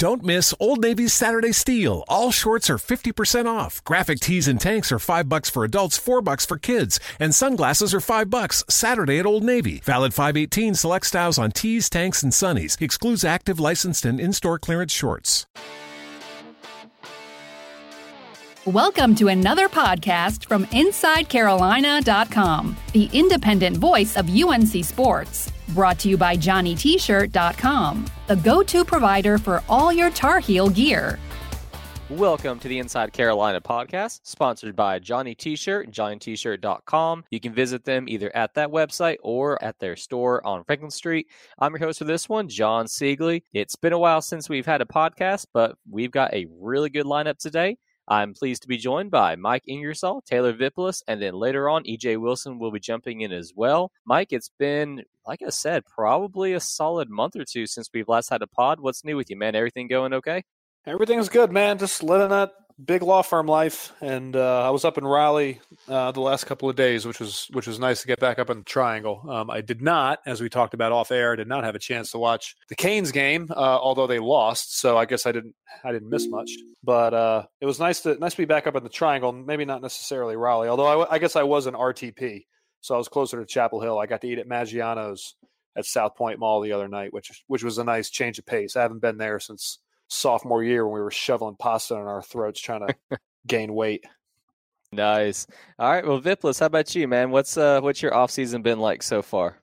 Don't miss Old Navy's Saturday Steal. All shorts are 50% off. Graphic tees and tanks are $5 for adults, $4 for kids. And sunglasses are $5 Saturday at Old Navy. Valid 5/18 select styles on tees, tanks, and sunnies. Excludes active, licensed, and in-store clearance shorts. Welcome to another podcast from InsideCarolina.com, the independent voice of UNC Sports. Brought to you by JohnnyT-Shirt.com, the go-to provider for all your Tar Heel gear. Welcome to the Inside Carolina podcast, sponsored by Johnny T-Shirt and JohnnyT-Shirt.com. You can visit them either at that website or at their store on Franklin Street. I'm your host for this one, John Siegley. It's been a while since we've had a podcast, but we've got a really good lineup today. I'm pleased to be joined by Mike Ingersoll, Taylor Vipolis, and then later on, EJ Wilson will be jumping in as well. Mike, it's been, like I said, probably a solid month or two since we've last had a pod. What's new with you, man? Everything going okay? Everything's good, man. Just living that big law firm life, and I was up in Raleigh the last couple of days, which was nice to get back up in the Triangle. I did not, as we talked about off air, did not have a chance to watch the Canes game, although they lost. So I guess I didn't miss much. But it was nice to be back up in the Triangle. Maybe not necessarily Raleigh, although I guess I was in RTP, so I was closer to Chapel Hill. I got to eat at Maggiano's at South Point Mall the other night, which was a nice change of pace. I haven't been there since sophomore year when we were shoveling pasta in our throats trying to gain weight. Nice. All right. Well, Vipolis, how about you, man? What's your off season been like so far?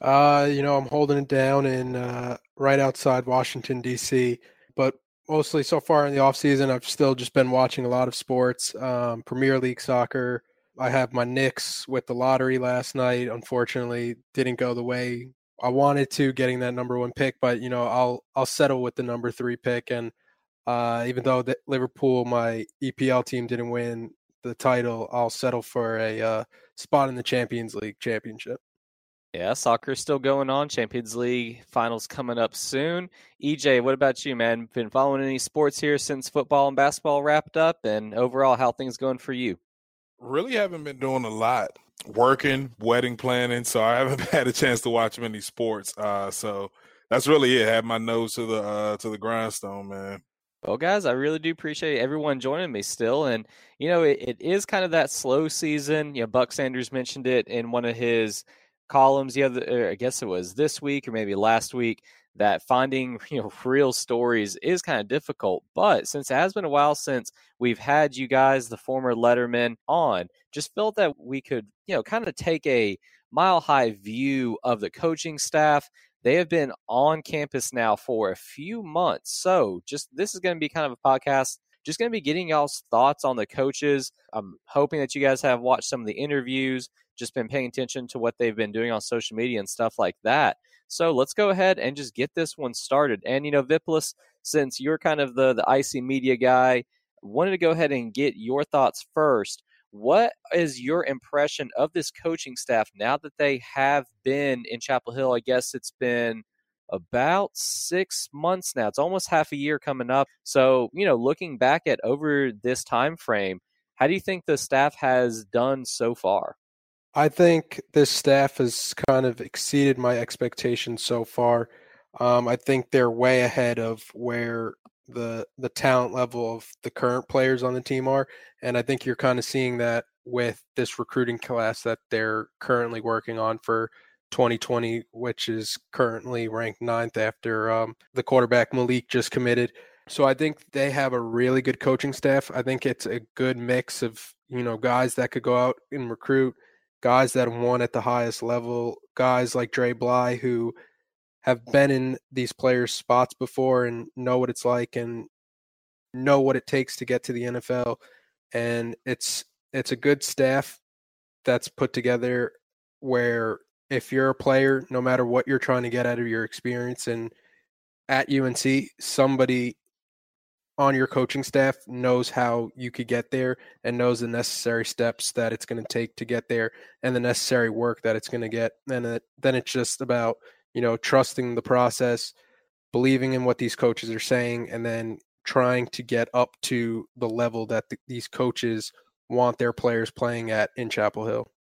I'm holding it down in right outside Washington, D.C., but mostly so far in the off season, I've still just been watching a lot of sports, Premier League soccer. I have my Knicks with the lottery last night. Unfortunately, didn't go the way I wanted to, getting that number one pick, but I'll settle with the number 3 pick. And even though Liverpool, my EPL team, didn't win the title, I'll settle for a spot in the Champions League championship. Yeah, soccer's still going on. Champions League finals coming up soon. EJ, what about you, man? Been following any sports here since football and basketball wrapped up? And overall, how things going for you? Really haven't been doing a lot. Working, wedding planning, so I haven't had a chance to watch many sports. So that's really it. Had my nose to the grindstone, man. Well, guys, I really do appreciate everyone joining me still. And, it is kind of that slow season. Buck Sanders mentioned it in one of his columns I guess it was this week or maybe last week, that finding, real stories is kind of difficult. But since it has been a while since we've had you guys, the former Letterman, on, just felt that we could, kind of take a mile-high view of the coaching staff. They have been on campus now for a few months. So this is going to be kind of a podcast, just going to be getting y'all's thoughts on the coaches. I'm hoping that you guys have watched some of the interviews, just been paying attention to what they've been doing on social media and stuff like that. So let's go ahead and just get this one started. And, Vipolis, since you're kind of the IC media guy, wanted to go ahead and get your thoughts first. What is your impression of this coaching staff now that they have been in Chapel Hill? I guess it's been about 6 months now. It's almost half a year coming up. So, looking back at over this time frame, how do you think the staff has done so far? I think this staff has kind of exceeded my expectations so far. I think they're way ahead of where the talent level of the current players on the team are. And I think you're kind of seeing that with this recruiting class that they're currently working on for 2020, which is currently ranked 9th after the quarterback Malik just committed. So I think they have a really good coaching staff. I think it's a good mix of, guys that could go out and recruit, guys that have won at the highest level, guys like Dre Bly who have been in these players' spots before and know what it's like and know what it takes to get to the NFL. And it's a good staff that's put together where if you're a player, no matter what you're trying to get out of your experience and at UNC, somebody on your coaching staff knows how you could get there and knows the necessary steps that it's going to take to get there and the necessary work that it's going to get. And then it's just about, trusting the process, believing in what these coaches are saying, and then trying to get up to the level that these coaches want their players playing at in Chapel Hill.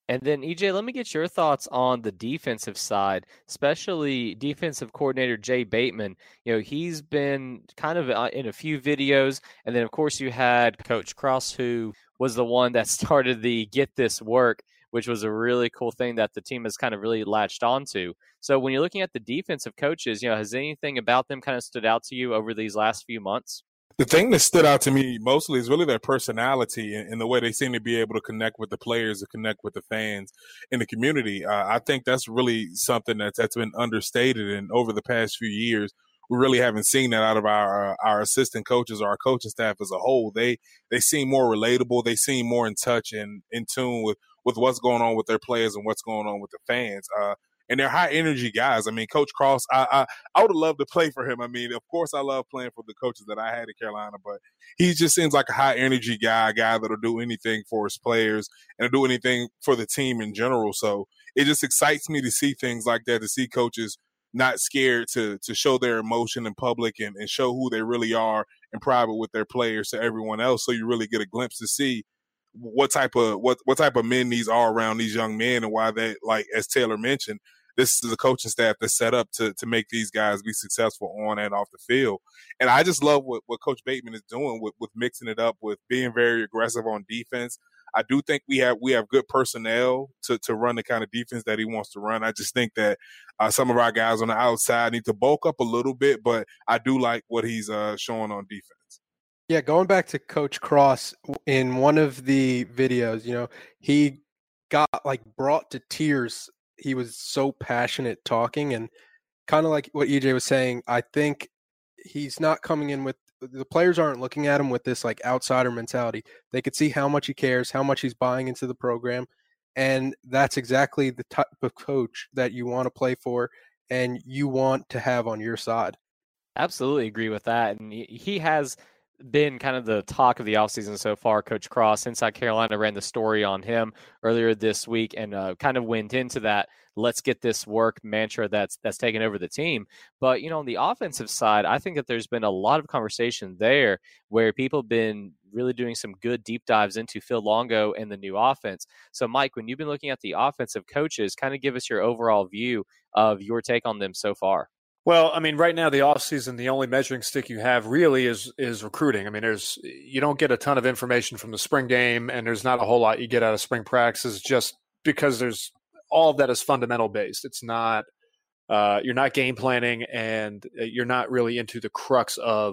And then, EJ, let me get your thoughts on the defensive side, especially defensive coordinator Jay Bateman. He's been kind of in a few videos. And then, of course, you had Coach Cross, who was the one that started the Get This Work, which was a really cool thing that the team has kind of really latched onto. So when you're looking at the defensive coaches, has anything about them kind of stood out to you over these last few months? The thing that stood out to me mostly is really their personality and the way they seem to be able to connect with the players, to connect with the fans in the community. I think that's really something that's been understated. And over the past few years, we really haven't seen that out of our assistant coaches or our coaching staff as a whole. They seem more relatable. They seem more in touch and in tune with what's going on with their players and what's going on with the fans. And they're high energy guys. I mean, Coach Cross, I would have loved to play for him. I mean, of course, I love playing for the coaches that I had in Carolina, but he just seems like a high energy guy, a guy that'll do anything for his players and do anything for the team in general. So it just excites me to see things like that, to see coaches not scared to show their emotion in public and show who they really are in private with their players to everyone else. So you really get a glimpse to see what type of men these are around these young men and why they, like, as Taylor mentioned, this is a coaching staff that's set up to make these guys be successful on and off the field. And I just love what Coach Bateman is doing with mixing it up with being very aggressive on defense. I do think we have good personnel to run the kind of defense that he wants to run. I just think that some of our guys on the outside need to bulk up a little bit, but I do like what he's showing on defense. Yeah, going back to Coach Cross, in one of the videos, he got brought to tears. He was so passionate talking, and kind of like what EJ was saying, I think he's not coming in with the players aren't looking at him with this outsider mentality. They could see how much he cares, how much he's buying into the program, and that's exactly the type of coach that you want to play for and you want to have on your side. Absolutely agree with that. And he has been kind of the talk of the offseason so far, Coach Cross. Inside Carolina ran the story on him earlier this week and kind of went into that let's get this work mantra that's taken over the team. But, on the offensive side, I think that there's been a lot of conversation there where people have been really doing some good deep dives into Phil Longo and the new offense. So, Mike, when you've been looking at the offensive coaches, kind of give us your overall view of your take on them so far. Well, I mean, right now, the offseason, the only measuring stick you have really is recruiting. I mean, you don't get a ton of information from the spring game, and there's not a whole lot you get out of spring practices just because there's all of that is fundamental based. It's not you're not game planning, and you're not really into the crux of,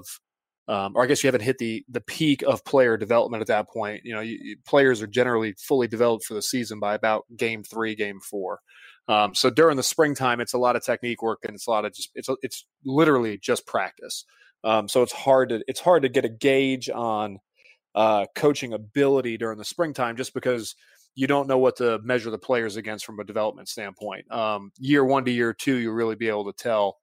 or I guess you haven't hit the peak of player development at that point. Players are generally fully developed for the season by about game 3, game 4. So during the springtime, it's a lot of technique work, and it's a lot of it's literally just practice. So it's hard to get a gauge on coaching ability during the springtime, just because you don't know what to measure the players against from a development standpoint. Year 1 to year 2, you'll really be able to tell,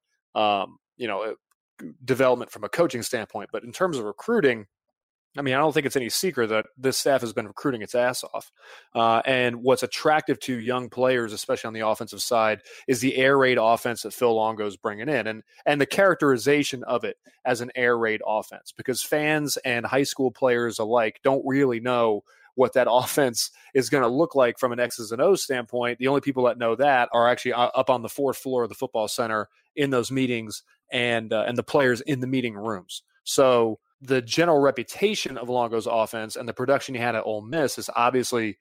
development from a coaching standpoint. But in terms of recruiting, I mean, I don't think it's any secret that this staff has been recruiting its ass off. And what's attractive to young players, especially on the offensive side, is the air raid offense that Phil Longo is bringing in, and the characterization of it as an air raid offense, because fans and high school players alike don't really know what that offense is going to look like from an X's and O's standpoint. The only people that know that are actually up on the 4th floor of the football center in those meetings and the players in the meeting rooms. So the general reputation of Longo's offense and the production he had at Ole Miss is obviously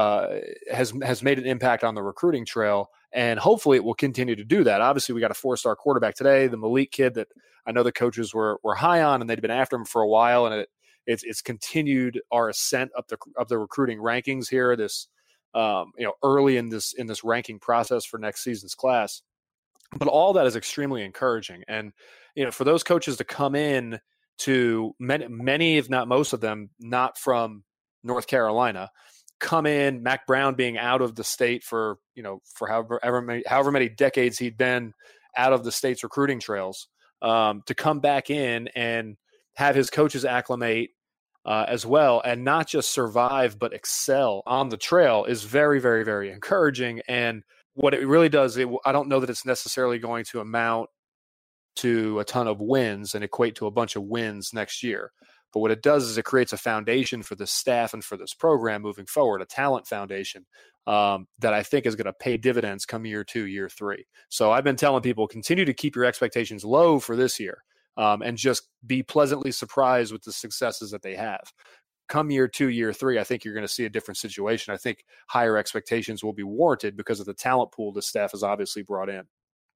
has made an impact on the recruiting trail, and hopefully it will continue to do that. Obviously, we got a 4-star quarterback today, the Malik kid that I know the coaches were high on, and they'd been after him for a while, and it's continued our ascent up the recruiting rankings here. This early in this ranking process for next season's class, but all that is extremely encouraging, and for those coaches to come in to many, if not most of them, not from North Carolina, come in, Mack Brown being out of the state for however many decades he'd been out of the state's recruiting trails, to come back in and have his coaches acclimate as well, and not just survive but excel on the trail, is very, very, very encouraging. And what it really does, I don't know that it's necessarily going to amount to a ton of wins and equate to a bunch of wins next year. But what it does is it creates a foundation for this staff and for this program moving forward, a talent foundation that I think is going to pay dividends come year 2, year 3. So I've been telling people, continue to keep your expectations low for this year and just be pleasantly surprised with the successes that they have. Come year 2, year 3, I think you're going to see a different situation. I think higher expectations will be warranted because of the talent pool the staff has obviously brought in.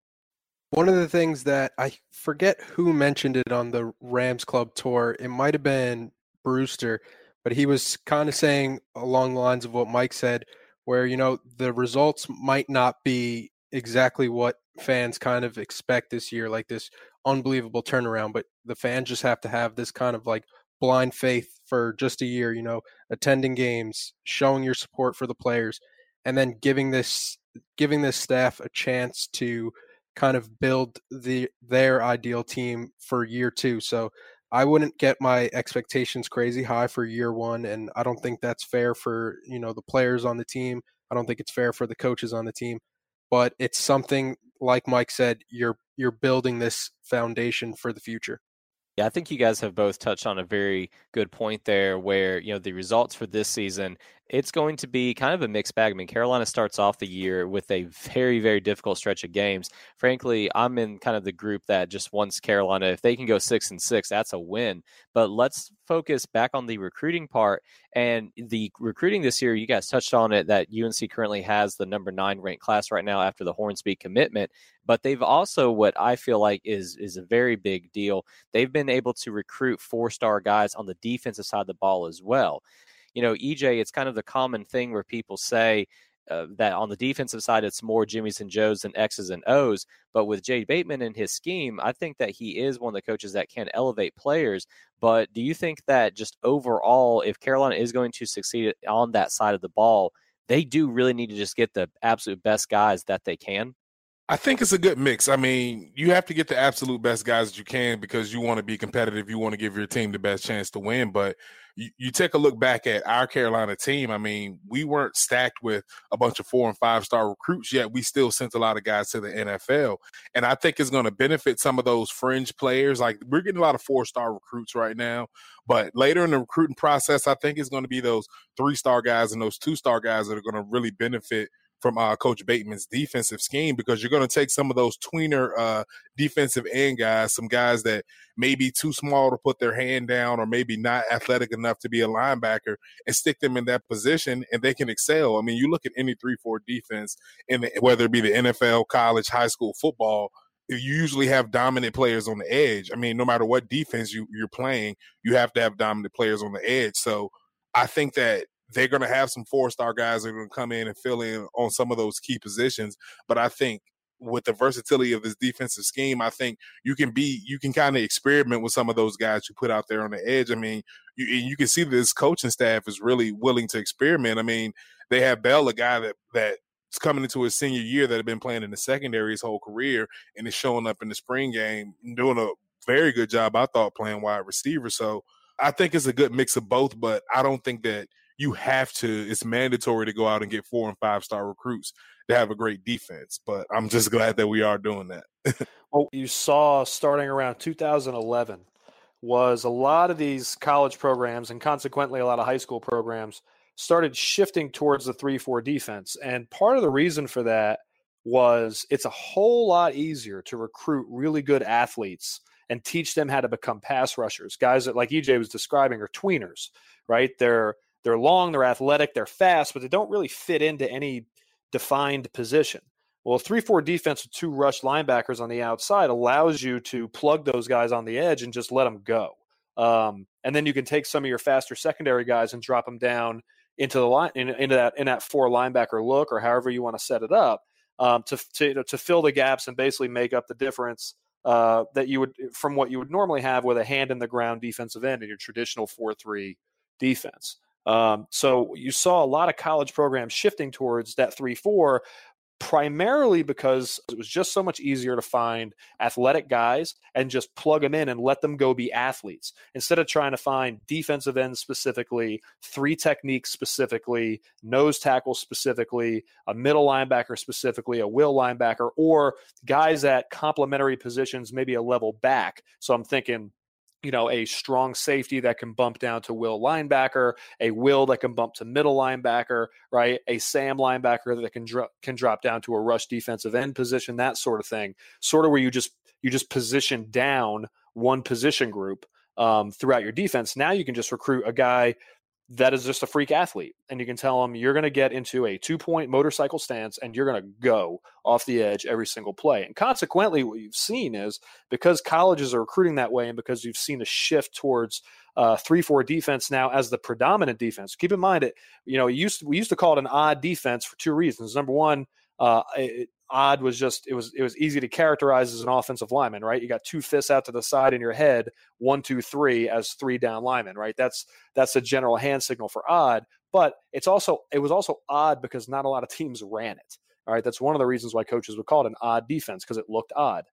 One of the things that I forget who mentioned it on the Rams Club tour, it might have been Brewster, but he was kind of saying along the lines of what Mike said, where, the results might not be exactly what fans kind of expect this year, like this unbelievable turnaround, but the fans just have to have this kind of like blind faith for just a year, attending games, showing your support for the players, and then giving this staff a chance to kind of build their ideal team for year 2. So I wouldn't get my expectations crazy high for year 1, and I don't think that's fair for, the players on the team. I don't think it's fair for the coaches on the team, but it's something, like Mike said, you're building this foundation for the future. Yeah, I think you guys have both touched on a very good point there where, the results for this season, it's going to be kind of a mixed bag. I mean, Carolina starts off the year with a very, very difficult stretch of games. Frankly, I'm in kind of the group that just wants Carolina. If they can go 6-6, that's a win. But let's focus back on the recruiting part. And the recruiting this year, you guys touched on it, that UNC currently has the number 9 ranked class right now after the Hornsby commitment. But they've also, what I feel like is a very big deal, they've been able to recruit 4-star guys on the defensive side of the ball as well. EJ, it's kind of the common thing where people say that on the defensive side, it's more Jimmys and Joes than X's and O's. But with Jay Bateman and his scheme, I think that he is one of the coaches that can elevate players. But do you think that just overall, if Carolina is going to succeed on that side of the ball, they do really need to just get the absolute best guys that they can? I think it's a good mix. I mean, you have to get the absolute best guys that you can because you want to be competitive. You want to give your team the best chance to win. But you take a look back at our Carolina team. I mean, we weren't stacked with a bunch of 4- and 5-star recruits yet. We still sent a lot of guys to the NFL. And I think it's going to benefit some of those fringe players. Like, we're getting a lot of 4-star recruits right now. But later in the recruiting process, I think it's going to be those 3-star guys and those 2-star guys that are going to really benefit from Coach Bateman's defensive scheme, because you're going to take some of those tweener defensive end guys, some guys that may be too small to put their hand down or maybe not athletic enough to be a linebacker, and stick them in that position and they can excel. I mean, you look at any 3-4 defense, whether it be the NFL, college, high school football, you usually have dominant players on the edge. I mean, no matter what defense you're playing, you have to have dominant players on the edge. So I think that they're going to have some 4-star guys that are going to come in and fill in on some of those key positions. But I think with the versatility of this defensive scheme, I think you can kind of experiment with some of those guys you put out there on the edge. I mean, you can see this coaching staff is really willing to experiment. I mean, they have Bell, a guy that's coming into his senior year that had been playing in the secondary his whole career and is showing up in the spring game, doing a very good job, I thought, playing wide receiver. So I think it's a good mix of both, but I don't think that it's mandatory to go out and get 4- and 5-star recruits to have a great defense. But I'm just glad that we are doing that. What you saw starting around 2011 was a lot of these college programs and consequently a lot of high school programs started shifting towards the 3-4 defense. And part of the reason for that was it's a whole lot easier to recruit really good athletes and teach them how to become pass rushers. Guys that, like EJ was describing, are tweeners, right? They're long, they're athletic, they're fast, but they don't really fit into any defined position. Well, a 3-4 defense with 2 rush linebackers on the outside allows you to plug those guys on the edge and just let them go. And then you can take some of your faster secondary guys and drop them down into the line, into that 4 linebacker look, or however you want to set it up, to fill the gaps and basically make up the difference that you would from what you would normally have with a hand in the ground defensive end in your traditional 4-3 defense. So you saw a lot of college programs shifting towards that 3-4, primarily because it was just so much easier to find athletic guys and just plug them in and let them go be athletes, instead of trying to find defensive ends specifically, 3 techniques specifically, nose tackle specifically, a middle linebacker specifically, a will linebacker, or guys at complementary positions, maybe a level back. So I'm thinking a strong safety that can bump down to will linebacker, a will that can bump to middle linebacker, right? A Sam linebacker that can drop down to a rush defensive end position, that sort of thing. Sort of where you just position down one position group throughout your defense. Now you can just recruit a guy that is just a freak athlete, and you can tell him you're going to get into a 2-point motorcycle stance and you're going to go off the edge every single play. And consequently, what you've seen is, because colleges are recruiting that way and because you've seen a shift towards 3-4 defense now as the predominant defense. Keep in mind we used to call it an odd defense for two reasons. Number one, odd was just it was easy to characterize as an offensive lineman, right? You got two fists out to the side in your head, 1, 2, 3 as 3 down linemen, right? That's a general hand signal for odd. But it was also odd because not a lot of teams ran it. All right, that's one of the reasons why coaches would call it an odd defense, because it looked odd,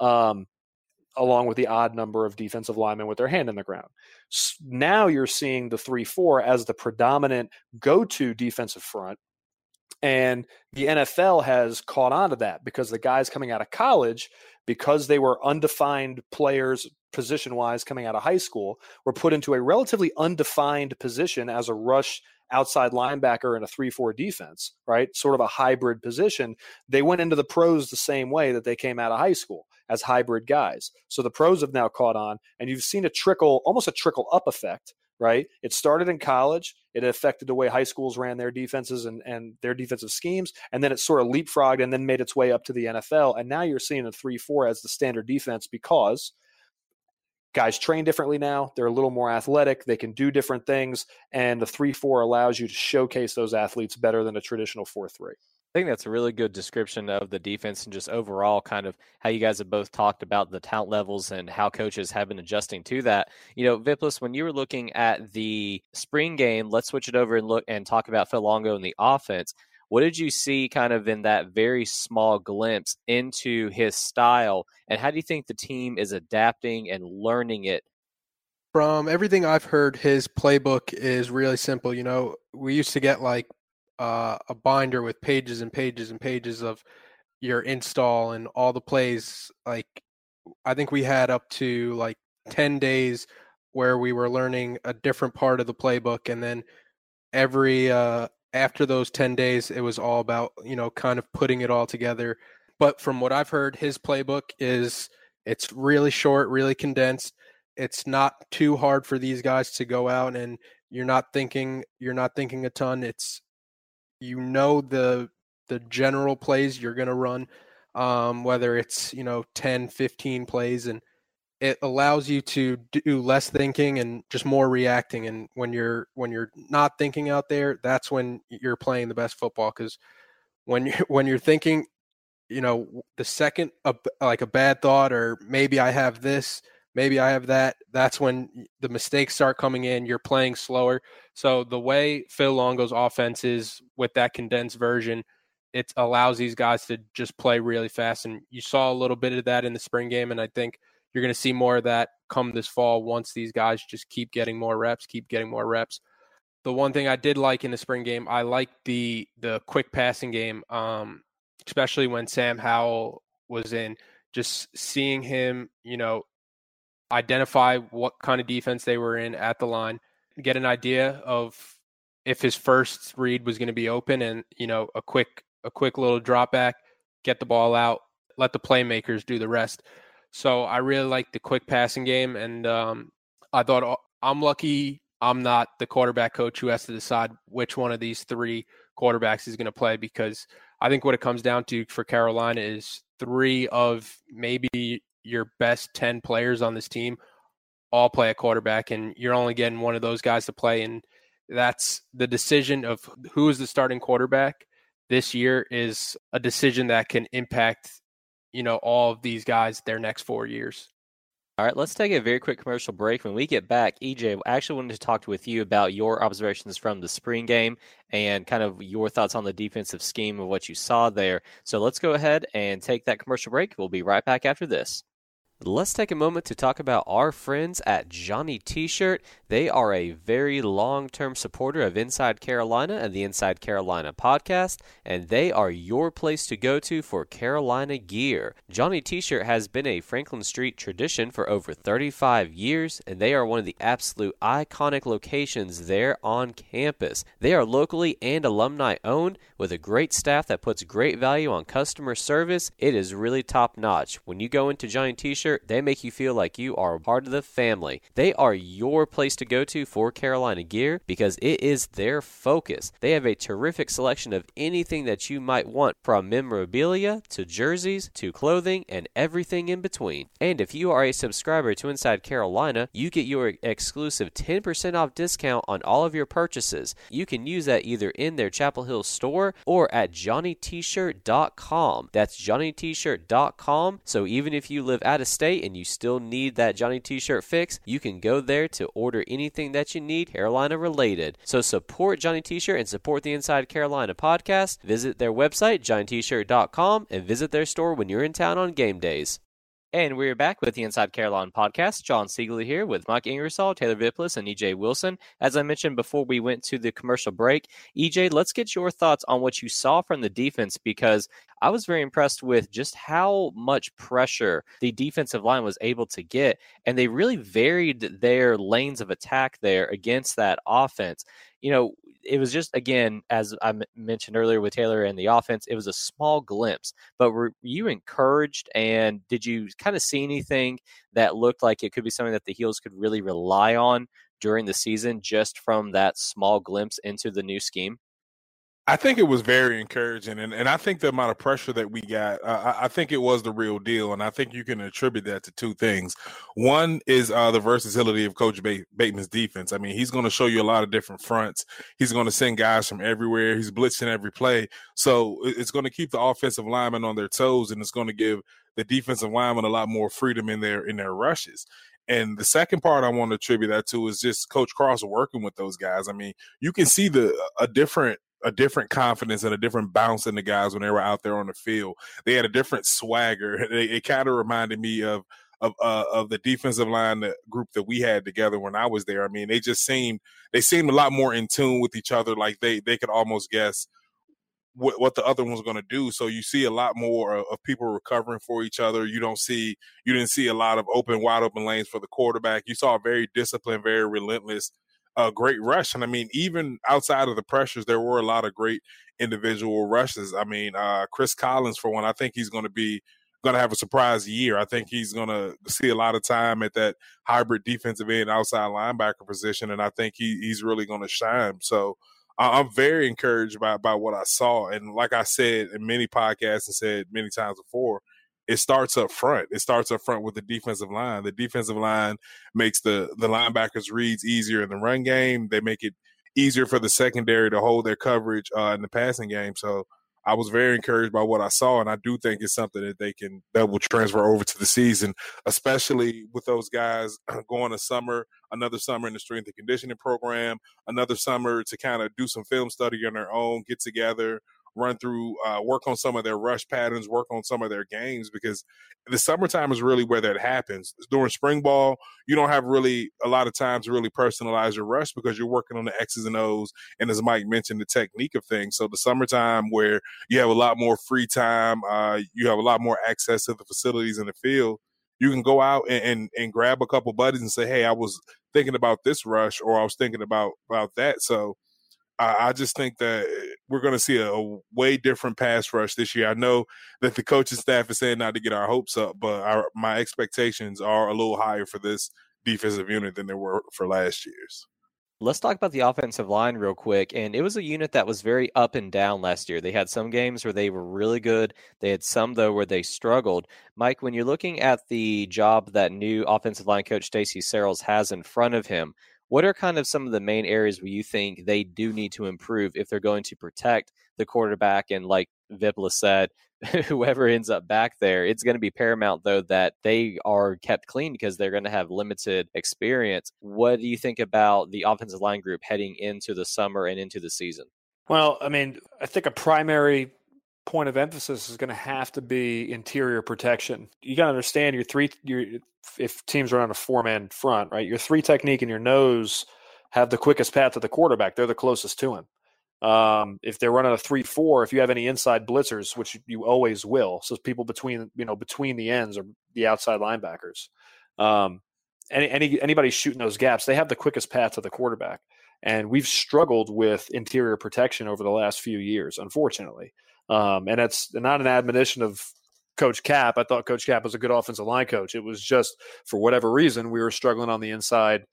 along with the odd number of defensive linemen with their hand in the ground. Now you're seeing the 3-4 as the predominant go-to defensive front. And the NFL has caught on to that because the guys coming out of college, because they were undefined players position-wise coming out of high school, were put into a relatively undefined position as a rush outside linebacker in a 3-4 defense, right? Sort of a hybrid position. They went into the pros the same way that they came out of high school, as hybrid guys. So the pros have now caught on, and you've seen almost a trickle-up effect, right? It started in college. It affected the way high schools ran their defenses and their defensive schemes. And then it sort of leapfrogged and then made its way up to the NFL. And now you're seeing a 3-4 as the standard defense because guys train differently now. They're a little more athletic. They can do different things. And the 3-4 allows you to showcase those athletes better than a traditional 4-3. I think that's a really good description of the defense and just overall kind of how you guys have both talked about the talent levels and how coaches have been adjusting to that. Viplis, when you were looking at the spring game, let's switch it over and look and talk about Phil Longo and the offense. What did you see kind of in that very small glimpse into his style, and how do you think the team is adapting and learning it? From everything I've heard, his playbook is really simple. We used to get a binder with pages and pages and pages of your install and all the plays. I think we had up to 10 days where we were learning a different part of the playbook. And then after those 10 days, it was all about, kind of putting it all together. But from what I've heard, his playbook it's really short, really condensed. It's not too hard for these guys to go out, and you're not thinking a ton. It's, the general plays you're going to run, whether it's, 10, 15 plays, and it allows you to do less thinking and just more reacting. And when you're not thinking out there, that's when you're playing the best football. Because when you're thinking, the second a bad thought, or maybe I have this, maybe I have that, that's when the mistakes start coming in. You're playing slower. So the way Phil Longo's offense is with that condensed version, it allows these guys to just play really fast. And you saw a little bit of that in the spring game, and I think you're going to see more of that come this fall once these guys just keep getting more reps. The one thing I did like in the spring game, I liked the quick passing game, especially when Sam Howell was in, just seeing him, identify what kind of defense they were in at the line, get an idea of if his first read was going to be open, and a quick little drop back, get the ball out, let the playmakers do the rest. So I really like the quick passing game, and I thought, I'm lucky I'm not the quarterback coach who has to decide which one of these 3 quarterbacks is going to play, because I think what it comes down to for Carolina is 3 of maybe your best 10 players on this team all play a quarterback, and you're only getting one of those guys to play. And that's the decision of who is the starting quarterback this year is a decision that can impact, all of these guys their next 4 years. All right, let's take a very quick commercial break. When we get back, EJ, I actually wanted to talk with you about your observations from the spring game and kind of your thoughts on the defensive scheme of what you saw there. So let's go ahead and take that commercial break. We'll be right back after this. Let's take a moment to talk about our friends at Johnny T-Shirt. They are a very long-term supporter of Inside Carolina and the Inside Carolina podcast, and they are your place to go to for Carolina gear. Johnny T-Shirt has been a Franklin Street tradition for over 35 years, and they are one of the absolute iconic locations there on campus. They are locally and alumni owned with a great staff that puts great value on customer service. It is really top-notch. When you go into Johnny T-Shirt, they make you feel like you are a part of the family. They are your place to go to for Carolina gear because it is their focus. They have a terrific selection of anything that you might want, from memorabilia to jerseys to clothing and everything in between. And if you are a subscriber to Inside Carolina, you get your exclusive 10% off discount on all of your purchases. You can use that either in their Chapel Hill store or at johnnytshirt.com. That's johnnytshirt.com. So even if you live out of state and you still need that Johnny T-Shirt fix, you can go there to order anything that you need Carolina related. So support Johnny T-Shirt and support the Inside Carolina podcast. Visit their website, johnnytshirt.com, and visit their store when you're in town on game days. And we're back with the Inside Carolina podcast. John Siegel here with Mike Ingersoll, Taylor Viplis, and EJ Wilson. As I mentioned before we went to the commercial break, EJ, let's get your thoughts on what you saw from the defense, because I was very impressed with just how much pressure the defensive line was able to get, and they really varied their lanes of attack there against that offense. You know, it was just, again, as I mentioned earlier with Taylor and the offense, it was a small glimpse. But were you encouraged, and did you kind of see anything that looked like it could be something that the Heels could really rely on during the season just from that small glimpse into the new scheme? I think it was very encouraging, and I think the amount of pressure that we got, I think it was the real deal, and I think you can attribute that to two things. One is the versatility of Coach Bateman's defense. I mean, he's going to show you a lot of different fronts. He's going to send guys from everywhere. He's blitzing every play, so it's going to keep the offensive linemen on their toes, and it's going to give the defensive linemen a lot more freedom in their rushes. And the second part I want to attribute that to is just Coach Cross working with those guys. I mean, you can see a different confidence and a different bounce in the guys when they were out there on the field. They had a different swagger. It kind of reminded me of the defensive line group that we had together when I was there. I mean, they seemed a lot more in tune with each other. Like they could almost guess what the other one's going to do. So you see a lot more of people recovering for each other. You didn't see a lot of wide open lanes for the quarterback. You saw a very disciplined, very relentless, great rush. And I mean, even outside of the pressures, there were a lot of great individual rushes. I mean, Chris Collins, for one, I think he's going to have a surprise year. I think he's going to see a lot of time at that hybrid defensive end outside linebacker position, and I think he's really going to shine. So I'm very encouraged by what I saw. And like I said in many podcasts and said many times before, it starts up front. It starts up front with the defensive line. The defensive line makes the linebackers' reads easier in the run game. They make it easier for the secondary to hold their coverage in the passing game. So I was very encouraged by what I saw, and I do think it's something that will transfer over to the season, especially with those guys going another summer in the strength and conditioning program, another summer to kind of do some film study on their own, get together, run through, work on some of their rush patterns, work on some of their games, because the summertime is really where that happens. During spring ball, you don't have really a lot of time to really personalize your rush because you're working on the X's and O's, and as Mike mentioned, the technique of things. So the summertime, where you have a lot more free time, you have a lot more access to the facilities in the field, you can go out and grab a couple buddies and say, hey, I was thinking about this rush, or I was thinking about that. So I just think that we're going to see a way different pass rush this year. I know that the coaching staff is saying not to get our hopes up, but my expectations are a little higher for this defensive unit than they were for last year's. Let's talk about the offensive line real quick. And it was a unit that was very up and down last year. They had some games where they were really good. They had some, though, where they struggled. Mike, when you're looking at the job that new offensive line coach Stacey Searles has in front of him, what are kind of some of the main areas where you think they do need to improve if they're going to protect the quarterback? And like Vipla said, whoever ends up back there, it's going to be paramount, though, that they are kept clean because they're going to have limited experience. What do you think about the offensive line group heading into the summer and into the season? Well, I mean, I think a primary point of emphasis is going to have to be interior protection. You got to understand if teams are on a 4-man front, right? Your 3 technique and your nose have the quickest path to the quarterback. They're the closest to him. If they're running a 3-4, if you have any inside blitzers, which you always will, so people between the ends or the outside linebackers, anybody shooting those gaps, they have the quickest path to the quarterback. And we've struggled with interior protection over the last few years, unfortunately. And it's not an admonition of Coach Cap. I thought Coach Cap was a good offensive line coach. It was just, for whatever reason, we were struggling on the inside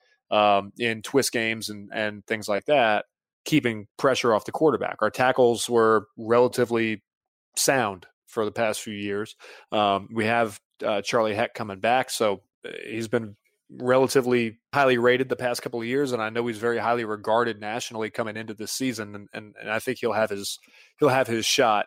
in twist games and things like that, keeping pressure off the quarterback. Our tackles were relatively sound for the past few years. We have Charlie Heck coming back, so he's been relatively highly rated the past couple of years, and I know he's very highly regarded nationally coming into this season, and I think he'll have his shot.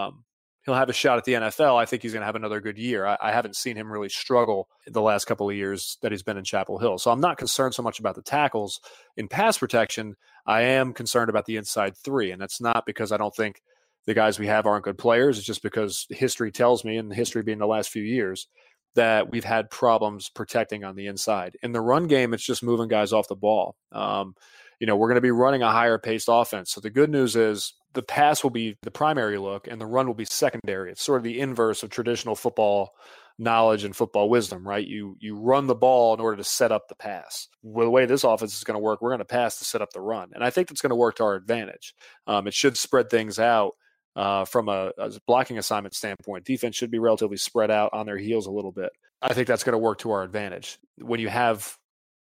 He'll have a shot at the NFL. I think he's going to have another good year. I haven't seen him really struggle the last couple of years that he's been in Chapel Hill. So I'm not concerned so much about the tackles in pass protection. I am concerned about the inside 3, and that's not because I don't think the guys we have aren't good players. It's just because history tells me, and history being the last few years, that we've had problems protecting on the inside. In the run game, it's just moving guys off the ball. We're going to be running a higher paced offense. So the good news is the pass will be the primary look and the run will be secondary. It's sort of the inverse of traditional football knowledge and football wisdom, right? You run the ball in order to set up the pass. Well, the way this offense is going to work, we're going to pass to set up the run. And I think that's going to work to our advantage. It should spread things out. From a blocking assignment standpoint, defense should be relatively spread out on their heels a little bit. I think that's going to work to our advantage. When you have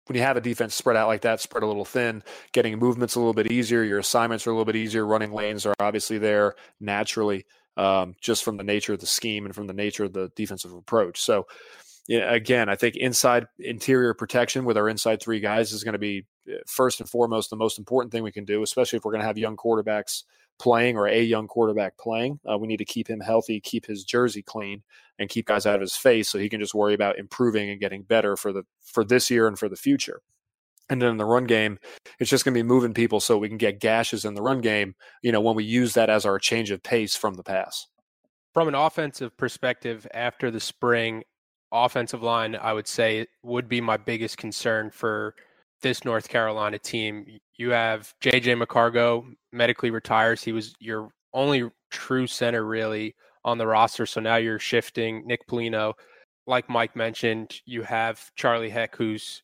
a defense spread out like that, spread a little thin, getting movements a little bit easier, your assignments are a little bit easier, running lanes are obviously there naturally, just from the nature of the scheme and from the nature of the defensive approach. So, again, I think interior protection with our inside 3 guys is going to be first and foremost the most important thing we can do, especially if we're going to have young quarterbacks playing or a young quarterback playing. We need to keep him healthy, keep his jersey clean, and keep guys out of his face so he can just worry about improving and getting better for this year and for the future. And then in the run game, it's just going to be moving people so we can get gashes in the run game, when we use that as our change of pace from the pass. From an offensive perspective, after the spring, offensive line, I would say, would be my biggest concern for this North Carolina team. You have J.J. McCargo medically retires. He was your only true center really on the roster. So now you're shifting Nick Polino. Like Mike mentioned, you have Charlie Heck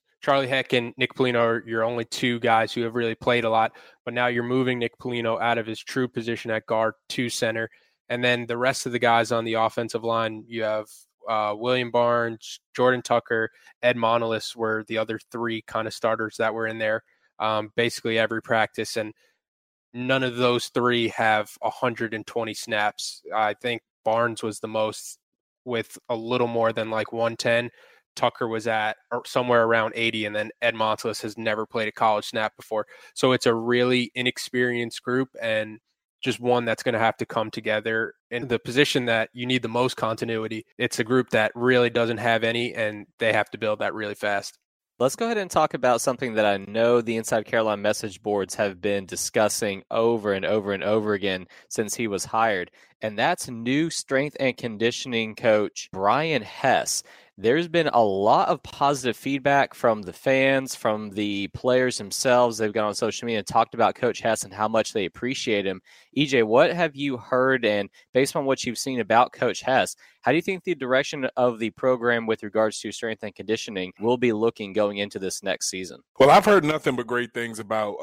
and Nick Polino are your only 2 guys who have really played a lot. But now you're moving Nick Polino out of his true position at guard to center. And then the rest of the guys on the offensive line, you have William Barnes, Jordan Tucker, Ed Monolith were the other 3 kind of starters that were in there basically every practice. And none of those 3 have 120 snaps. I think Barnes was the most with a little more than like 110. Tucker was at somewhere around 80, and then Ed Monolith has never played a college snap before. So it's a really inexperienced group and just one that's going to have to come together in the position that you need the most continuity. It's a group that really doesn't have any, and they have to build that really fast. Let's go ahead and talk about something that I know the Inside Carolina message boards have been discussing over and over and over again since he was hired, and that's new strength and conditioning coach Brian Hess. There's been a lot of positive feedback from the fans, from the players themselves. They've gone on social media and talked about Coach Hess and how much they appreciate him. EJ, what have you heard, and based on what you've seen about Coach Hess, how do you think the direction of the program with regards to strength and conditioning will be looking going into this next season? Well, I've heard nothing but great things about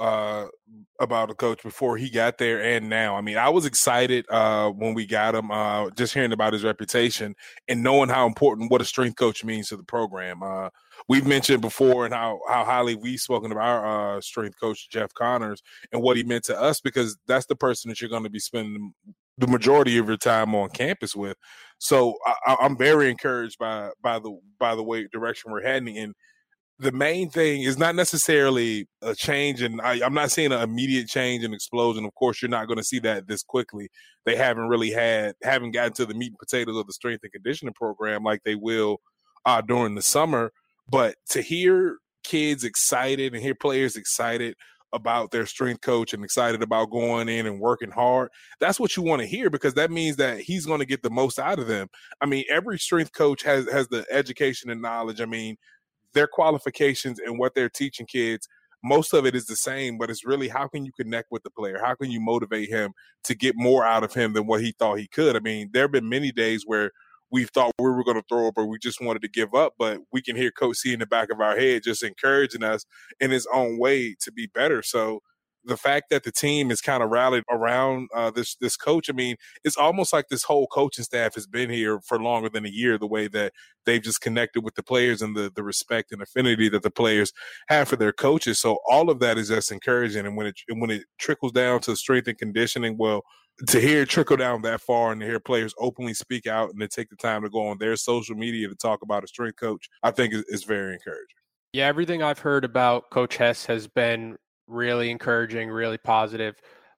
a coach before he got there and now. I mean, I was excited when we got him, just hearing about his reputation and knowing how important what a strength coach means to the program. We've mentioned before and how highly we've spoken about our strength coach, Jeff Connors, and what he meant to us, because that's the person that you're going to be spending the majority of your time on campus with. So I'm very encouraged by the way direction we're heading. And the main thing is not necessarily a change, and I'm not seeing an immediate change and explosion. Of course, you're not going to see that this quickly. They haven't gotten to the meat and potatoes of the strength and conditioning program like they will during the summer. But to hear kids excited and hear players excited about their strength coach and excited about going in and working hard, that's what you want to hear, because that means that he's going to get the most out of them. I mean, every strength coach has the education and knowledge. I mean, their qualifications and what they're teaching kids, most of it is the same, but it's really how can you connect with the player? How can you motivate him to get more out of him than what he thought he could? I mean, there have been many days where we thought we were going to throw up or we just wanted to give up, but we can hear Coach C in the back of our head just encouraging us in his own way to be better. So the fact that the team is kind of rallied around this coach, I mean, it's almost like this whole coaching staff has been here for longer than a year, the way that they've just connected with the players and the respect and affinity that the players have for their coaches. So all of that is just encouraging. And when it trickles down to strength and conditioning, well, to hear it trickle down that far and to hear players openly speak out and to take the time to go on their social media to talk about a strength coach, I think is very encouraging. Yeah, everything I've heard about Coach Hess has been really encouraging, really positive.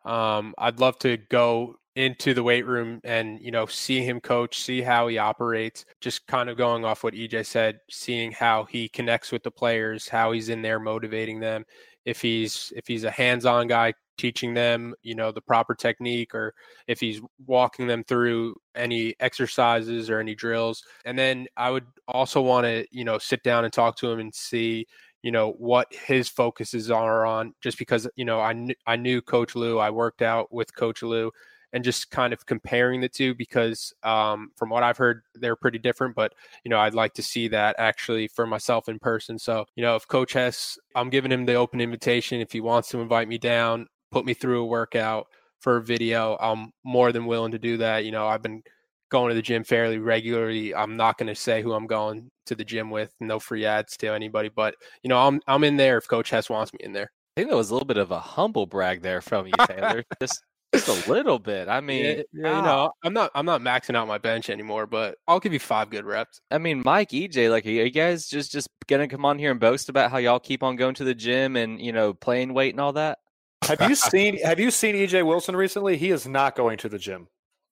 I'd love to go into the weight room and, see him coach, see how he operates, just kind of going off what EJ said, seeing how he connects with the players, how he's in there motivating them. If he's a hands-on guy teaching them, the proper technique, or if he's walking them through any exercises or any drills. And then I would also want to, sit down and talk to him and see, what his focuses are on, just because, I knew Coach Lou, I worked out with Coach Lou, and just kind of comparing the two, because from what I've heard, they're pretty different, but, I'd like to see that actually for myself in person. So, if Coach Hess, I'm giving him the open invitation. If he wants to invite me down, put me through a workout for a video, I'm more than willing to do that. I've been going to the gym fairly regularly. I'm not going to say who I'm going to the gym with, no free ads to anybody, but I'm in there if Coach Hess wants me in there. I think that was a little bit of a humble brag there from you, Taylor. just a little bit. I mean, I'm not maxing out my bench anymore, but I'll give you 5 good reps. I mean, Mike, EJ, like, are you guys just gonna come on here and boast about how y'all keep on going to the gym and playing weight and all that? Have you seen EJ Wilson recently? He is not going to the gym.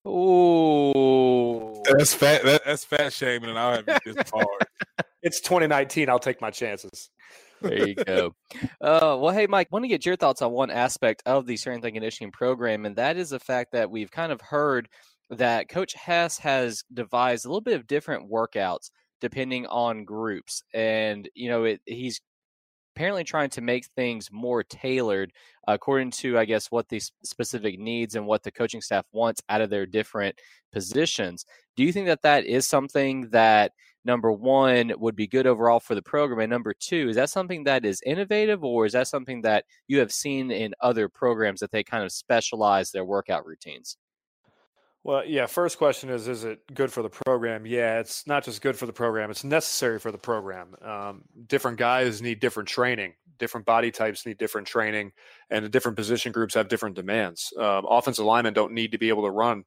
Ooh, that's fat shaming, and I'll have you this hard. It's 2019. I'll take my chances. There you go. Well, hey, Mike, I want to get your thoughts on one aspect of the strength and conditioning program, and that is the fact that we've kind of heard that Coach Hess has devised a little bit of different workouts depending on groups, and he's apparently trying to make things more tailored according to, I guess, what the specific needs and what the coaching staff wants out of their different positions. Do you think that is something that, number one, would be good overall for the program? And number two, is that something that is innovative, or is that something that you have seen in other programs that they kind of specialize their workout routines? Well, yeah, first question is it good for the program? Yeah, it's not just good for the program, it's necessary for the program. Different guys need different training. Different body types need different training, and the different position groups have different demands. Offensive linemen don't need to be able to run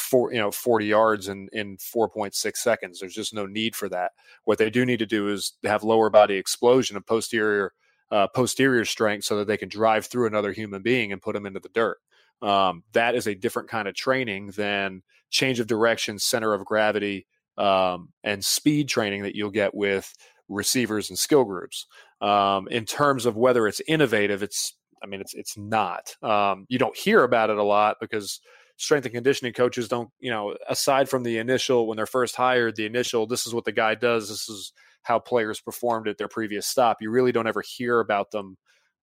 40 yards in 4.6 seconds. There's just no need for that. What they do need to do is have lower body explosion and posterior strength so that they can drive through another human being and put them into the dirt. That is a different kind of training than change of direction, center of gravity, and speed training that you'll get with receivers and skill groups. In terms of whether it's innovative, it's not. You don't hear about it a lot because strength and conditioning coaches don't, aside from the initial, when they're first hired, this is what the guy does, this is how players performed at their previous stop. You really don't ever hear about them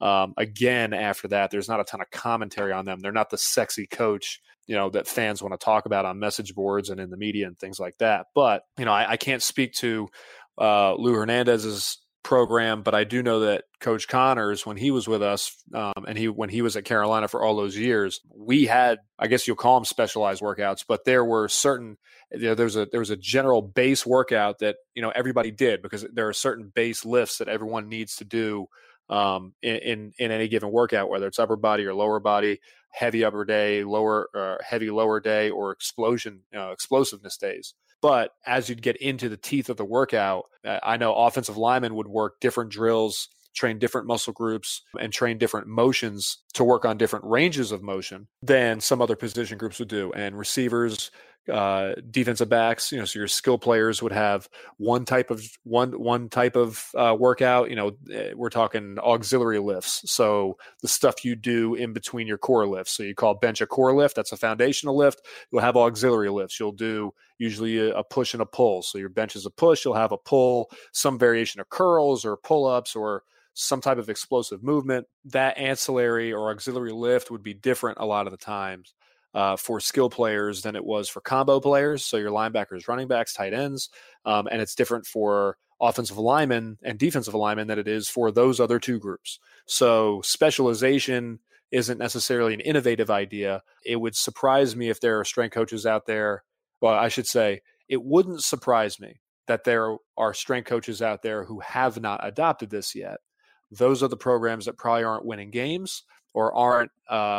again after that. There's not a ton of commentary on them. They're not the sexy coach, that fans want to talk about on message boards and in the media and things like that. But, I can't speak to Lou Hernandez's program, but I do know that Coach Connors, when he was with us, and when he was at Carolina for all those years, we had, I guess you'll call them specialized workouts, but there were certain, there was a general base workout that, everybody did, because there are certain base lifts that everyone needs to do in any given workout, whether it's upper body or lower body, heavy upper day, heavy lower day, or explosiveness days. But as you'd get into the teeth of the workout, I know offensive linemen would work different drills, train different muscle groups, and train different motions to work on different ranges of motion than some other position groups would do. And receivers defensive backs, so your skill players would have one type of workout. We're talking auxiliary lifts. So the stuff you do in between your core lifts. So you call bench a core lift. That's a foundational lift. You'll have auxiliary lifts. You'll do usually a push and a pull. So your bench is a push. You'll have a pull, some variation of curls or pull-ups or some type of explosive movement. That ancillary or auxiliary lift would be different a lot of the times for skill players than it was for combo players. So your linebackers, running backs, tight ends. And it's different for offensive linemen and defensive linemen than it is for those other two groups. So specialization isn't necessarily an innovative idea. It would surprise me if there are strength coaches out there. Well, I should say, it wouldn't surprise me that there are strength coaches out there who have not adopted this yet. Those are the programs that probably aren't winning games or aren't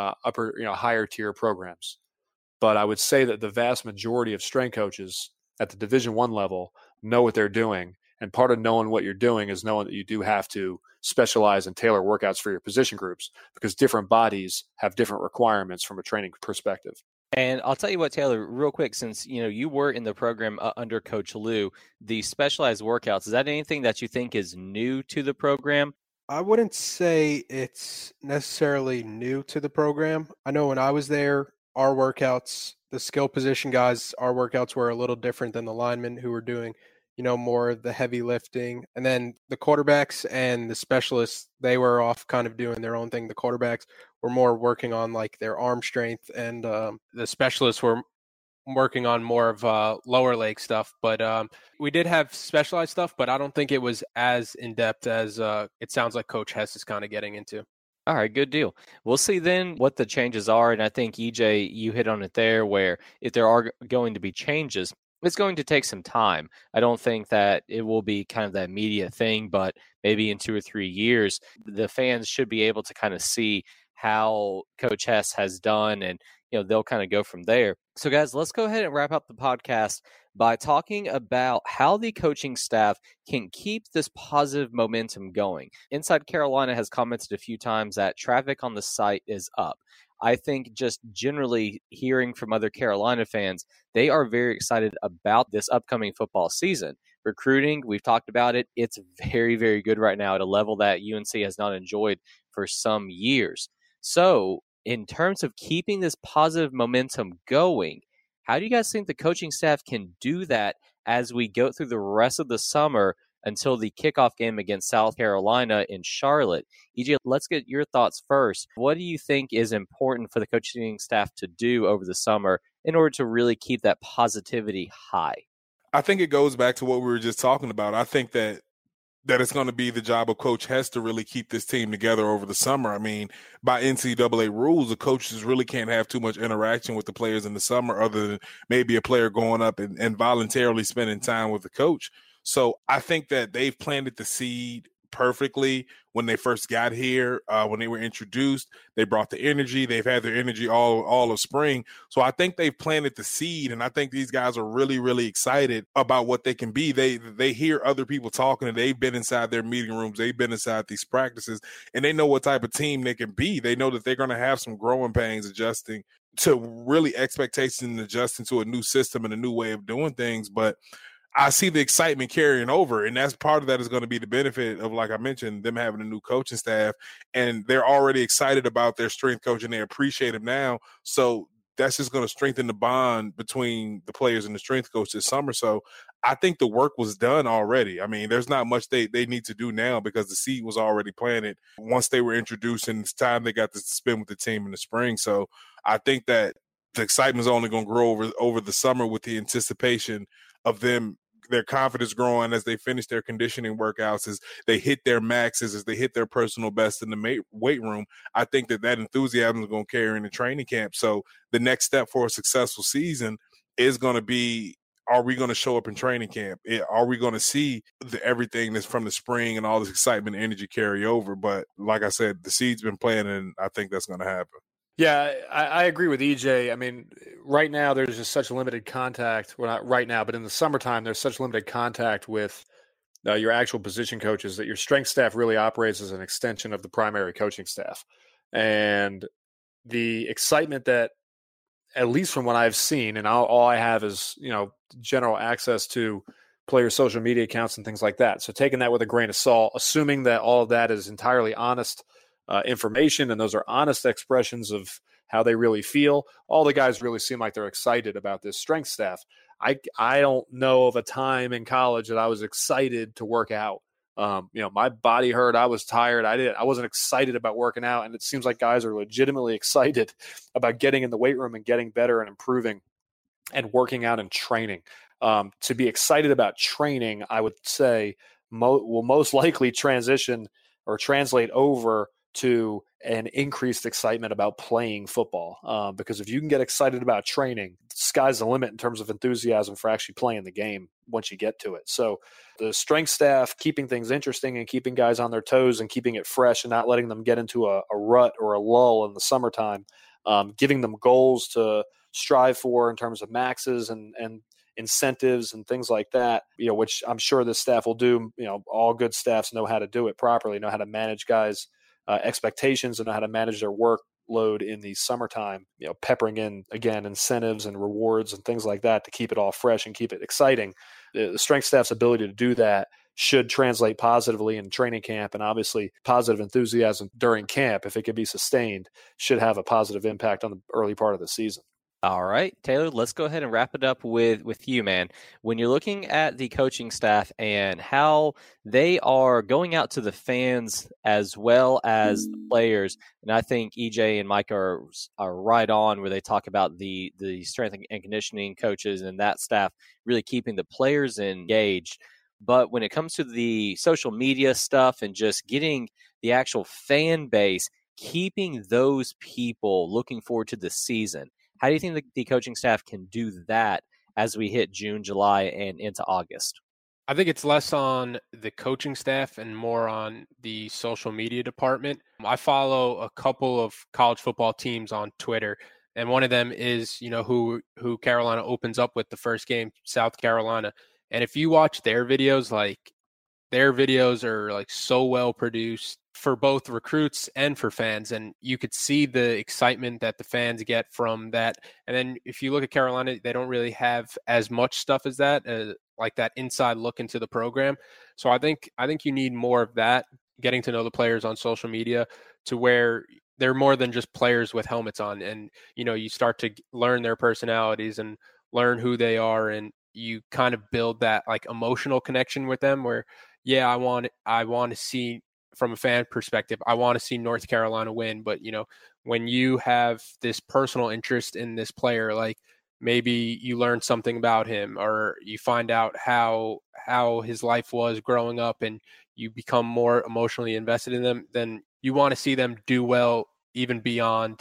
higher tier programs. But I would say that the vast majority of strength coaches at the Division I level know what they're doing. And part of knowing what you're doing is knowing that you do have to specialize and tailor workouts for your position groups, because different bodies have different requirements from a training perspective. And I'll tell you what, Taylor, real quick, since you were in the program under Coach Lou, the specialized workouts, is that anything that you think is new to the program? I wouldn't say it's necessarily new to the program. I know when I was there, our workouts, the skill position guys, our workouts were a little different than the linemen who were doing, more of the heavy lifting. And then the quarterbacks and the specialists, they were off kind of doing their own thing. The quarterbacks were more working on like their arm strength, and the specialists were working on more of lower leg stuff. But we did have specialized stuff, but I don't think it was as in-depth as it sounds like Coach Hess is kind of getting into. All right, good deal. We'll see then what the changes are. And I think, EJ, you hit on it there, where if there are going to be changes, it's going to take some time. I don't think that it will be kind of that immediate thing, but maybe in 2 or 3 years, the fans should be able to kind of see how Coach Hess has done, and they'll kind of go from there. So guys, let's go ahead and wrap up the podcast by talking about how the coaching staff can keep this positive momentum going. Inside Carolina has commented a few times that traffic on the site is up. I think just generally hearing from other Carolina fans, they are very excited about this upcoming football season. Recruiting, we've talked about it. It's very, very good right now at a level that UNC has not enjoyed for some years. So in terms of keeping this positive momentum going, how do you guys think the coaching staff can do that as we go through the rest of the summer until the kickoff game against South Carolina in Charlotte? EJ, let's get your thoughts first. What do you think is important for the coaching staff to do over the summer in order to really keep that positivity high? I think it goes back to what we were just talking about. I think that it's going to be the job of Coach Hess to really keep this team together over the summer. I mean, by NCAA rules, the coaches really can't have too much interaction with the players in the summer, other than maybe a player going up and voluntarily spending time with the coach. So I think that they've planted the seed perfectly when they first got here. When they were introduced, they brought the energy. They've had their energy all of spring. So I think they've planted the seed, and I think these guys are really, really excited about what they can be. They hear other people talking, and they've been inside their meeting rooms. They've been inside these practices, and they know what type of team they can be. They know that they're going to have some growing pains adjusting to really expectations and adjusting to a new system and a new way of doing things. But I see the excitement carrying over, and that's part of that is going to be the benefit of, like I mentioned, them having a new coaching staff, and they're already excited about their strength coach, and they appreciate him now. So that's just going to strengthen the bond between the players and the strength coach this summer. So I think the work was done already. I mean, there's not much they need to do now because the seed was already planted once they were introduced, and it's time they got to spend with the team in the spring. So I think that the excitement is only going to grow over the summer with the anticipation of them, their confidence growing as they finish their conditioning workouts, as they hit their maxes, as they hit their personal best in the weight room. I think that enthusiasm is going to carry into training camp. So the next step for a successful season is going to be, are we going to show up in training camp? Are we going to see everything that's from the spring and all this excitement and energy carry over? But like I said, the seed's been planted, and I think that's going to happen. Yeah, I agree with EJ. I mean, right now there's just such limited contact. Well, not right now, but in the summertime, there's such limited contact with your actual position coaches that your strength staff really operates as an extension of the primary coaching staff. And the excitement that at least from what I've seen, and all I have is, general access to players' social media accounts and things like that. So taking that with a grain of salt, assuming that all of that is entirely honest information and those are honest expressions of how they really feel, all the guys really seem like they're excited about this strength staff. I don't know of a time in college that I was excited to work out. My body hurt. I was tired. I wasn't excited about working out. And it seems like guys are legitimately excited about getting in the weight room and getting better and improving and working out and training. To be excited about training, I would say will most likely transition or translate over to an increased excitement about playing football. Because if you can get excited about training, the sky's the limit in terms of enthusiasm for actually playing the game once you get to it. So the strength staff, keeping things interesting and keeping guys on their toes and keeping it fresh and not letting them get into a rut or a lull in the summertime, giving them goals to strive for in terms of maxes and incentives and things like that, which I'm sure this staff will do. All good staffs know how to do it properly, know how to manage guys' expectations and know how to manage their workload in the summertime, peppering in, again, incentives and rewards and things like that to keep it all fresh and keep it exciting. The strength staff's ability to do that should translate positively in training camp, and obviously positive enthusiasm during camp, if it can be sustained, should have a positive impact on the early part of the season. All right, Taylor, let's go ahead and wrap it up with you, man. When you're looking at the coaching staff and how they are going out to the fans as well as the players, and I think EJ and Mike are right on where they talk about the strength and conditioning coaches and that staff really keeping the players engaged. But when it comes to the social media stuff and just getting the actual fan base, keeping those people looking forward to the season, how do you think the coaching staff can do that as we hit June, July, and into August? I think it's less on the coaching staff and more on the social media department. I follow a couple of college football teams on Twitter, and one of them is, who Carolina opens up with the first game, South Carolina. And if you watch their videos, their videos are so well produced for both recruits and for fans, and you could see the excitement that the fans get from that. And then if you look at Carolina, they don't really have as much stuff as that, like that inside look into the program. So I think you need more of that, getting to know the players on social media to where they're more than just players with helmets on, and you start to learn their personalities and learn who they are, and you kind of build that emotional connection with them where, yeah, I want to see, from a fan perspective, I want to see North Carolina win. But, when you have this personal interest in this player, maybe you learn something about him or you find out how his life was growing up and you become more emotionally invested in them, then you want to see them do well, even beyond,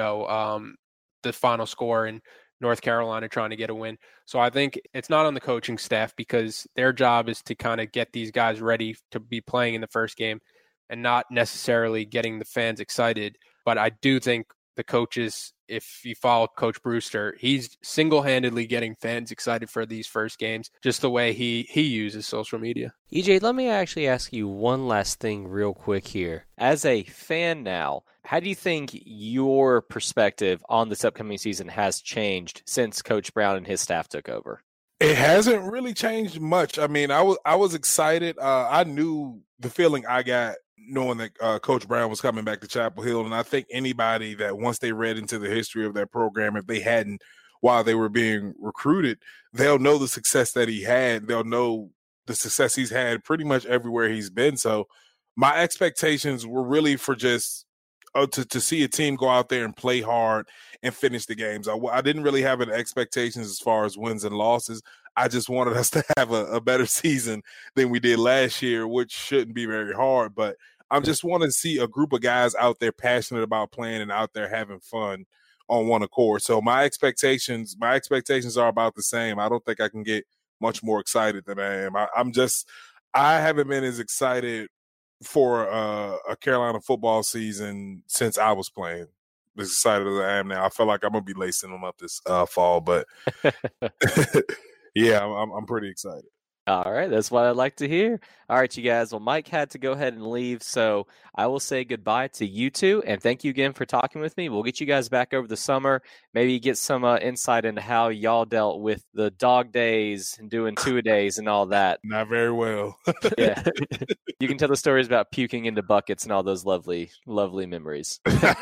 the final score and North Carolina trying to get a win. So I think it's not on the coaching staff because their job is to kind of get these guys ready to be playing in the first game and not necessarily getting the fans excited. But I do think the coaches, if you follow Coach Brewster, he's single-handedly getting fans excited for these first games, just the way he uses social media. EJ, let me actually ask you one last thing real quick here. As a fan now, how do you think your perspective on this upcoming season has changed since Coach Brown and his staff took over? It hasn't really changed much. I mean, I was excited. I knew the feeling I got knowing that Coach Brown was coming back to Chapel Hill. And I think anybody that once they read into the history of that program, if they hadn't while they were being recruited, they'll know the success that he had. They'll know the success he's had pretty much everywhere he's been. So my expectations were really for just to see a team go out there and play hard and finish the games. I didn't really have any expectations as far as wins and losses. I just wanted us to have a better season than we did last year, which shouldn't be very hard. But I just want to see a group of guys out there passionate about playing and out there having fun on one accord. So my expectations are about the same. I don't think I can get much more excited than I am. I haven't been as excited for a Carolina football season since I was playing. As excited as I am now. I feel like I'm gonna be lacing them up this fall, but yeah, I'm pretty excited. All right, that's what I'd like to hear. All right, you guys. Well, Mike had to go ahead and leave, so I will say goodbye to you two, and thank you again for talking with me. We'll get you guys back over the summer, maybe get some insight into how y'all dealt with the dog days and doing 2-a-days and all that. Not very well. Yeah, you can tell the stories about puking into buckets and all those lovely, lovely memories.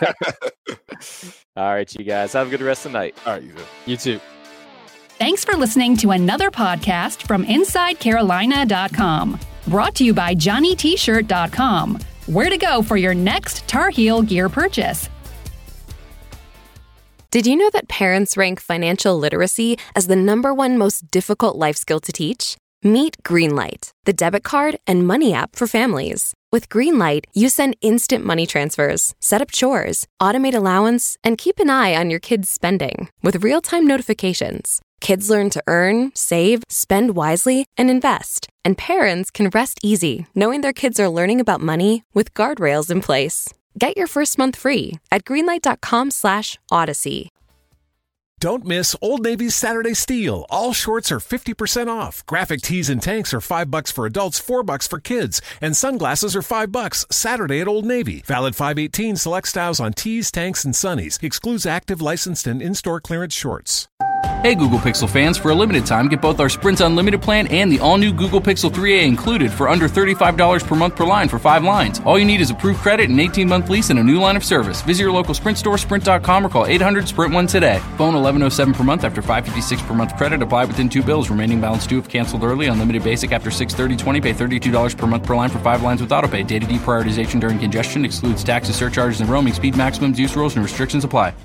All right, you guys. Have a good rest of the night. All right, You too. Thanks for listening to another podcast from InsideCarolina.com. Brought to you by JohnnyT-shirt.com. Where to go for your next Tar Heel gear purchase. Did you know that parents rank financial literacy as the #1 most difficult life skill to teach? Meet Greenlight, the debit card and money app for families. With Greenlight, you send instant money transfers, set up chores, automate allowance, and keep an eye on your kids' spending with real-time notifications. Kids learn to earn, save, spend wisely, and invest. And parents can rest easy knowing their kids are learning about money with guardrails in place. Get your first month free at greenlight.com/Odyssey. Don't miss Old Navy's Saturday Steal. All shorts are 50% off. Graphic tees and tanks are $5 for adults, $4 for kids. And sunglasses are $5 Saturday at Old Navy. Valid 5/18 select styles on tees, tanks, and sunnies. Excludes active, licensed, and in-store clearance shorts. Hey Google Pixel fans, for a limited time, get both our Sprint Unlimited plan and the all-new Google Pixel 3a included for under $35 per month per line for 5 lines. All you need is approved credit, an 18-month lease, and a new line of service. Visit your local Sprint store, sprint.com, or call 800-SPRINT1 today. Phone $1107 per month after $556 per month credit. Apply within 2 bills. Remaining balance due if canceled early. Unlimited basic after 6/30/20. Pay $32 per month per line for 5 lines with autopay. Data deprioritization during congestion. Excludes taxes, surcharges, and roaming. Speed maximums, use rules, and restrictions apply.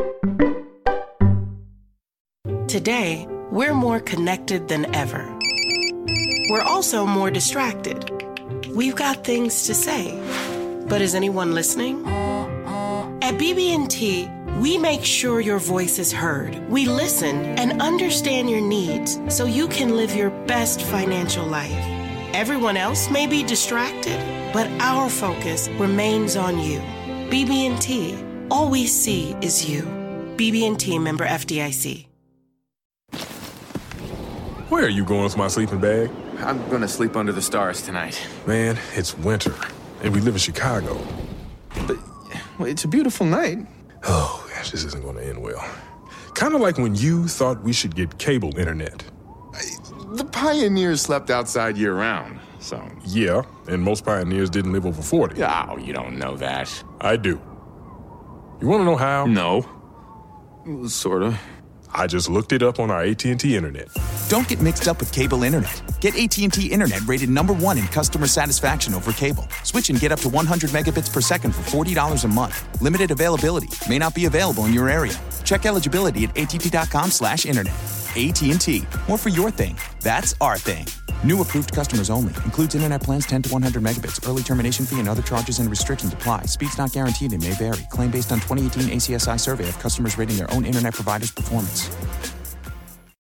Today, we're more connected than ever. We're also more distracted. We've got things to say, but is anyone listening? At BB&T, we make sure your voice is heard. We listen and understand your needs so you can live your best financial life. Everyone else may be distracted, but our focus remains on you. BB&T, all we see is you. BB&T member FDIC. Where are you going with my sleeping bag? I'm gonna sleep under the stars tonight. Man, it's winter, and we live in Chicago. But it's a beautiful night. Oh, gosh, this isn't gonna end well. Kind of like when you thought we should get cable internet. The pioneers slept outside year-round, so... Yeah, and most pioneers didn't live over 40. Oh, you don't know that. I do. You want to know how? No. Sort of. I just looked it up on our AT&T Internet. Don't get mixed up with cable internet. Get AT&T Internet rated #1 in customer satisfaction over cable. Switch and get up to 100 megabits per second for $40 a month. Limited availability. May not be available in your area. Check eligibility at att.com/internet. AT&T. More for your thing. That's our thing. New approved customers only. Includes internet plans 10 to 100 megabits. Early termination fee and other charges and restrictions apply. Speeds not guaranteed and may vary. Claim based on 2018 ACSI survey of customers rating their own internet provider's performance.